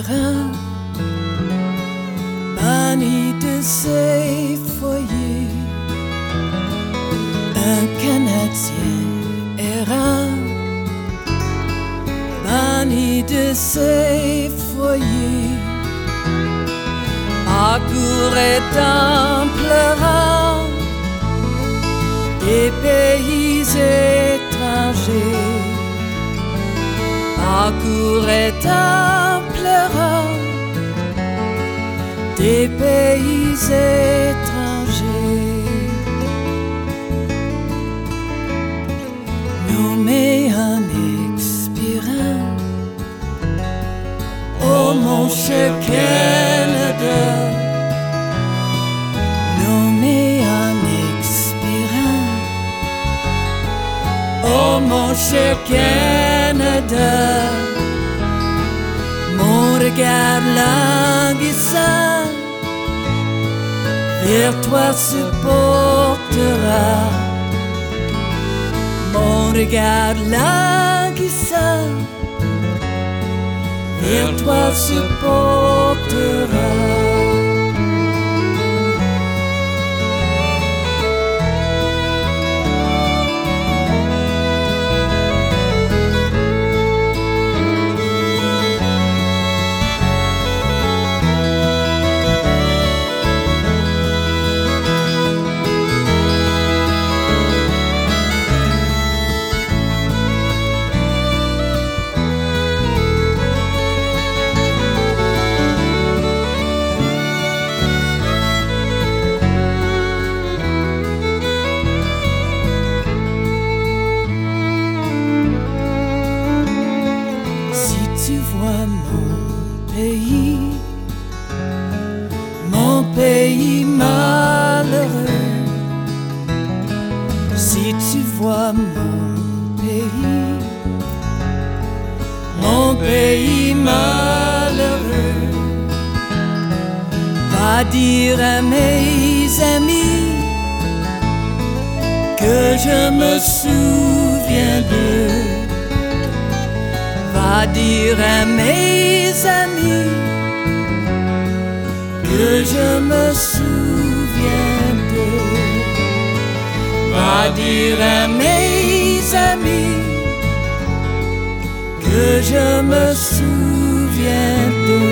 errant, banni de ses foyers, un Canadien errant, banni de ses foyers, accourait en pleurant des pays étrangers, accourait en pleurant des pays étrangers. Nommé en expirant, oh mon cher Canada, nommé en expirant, oh mon cher Canada, mon regard languissant vers toi se portera, mon regard languissant vers toi se portera. Tu vois mon pays malheureux, si tu vois mon pays malheureux, va dire à mes amis que je me souviens d'eux. Va dire à mes amis que je me souviens d'eux. Va dire à mes amis que je me souviens d'eux.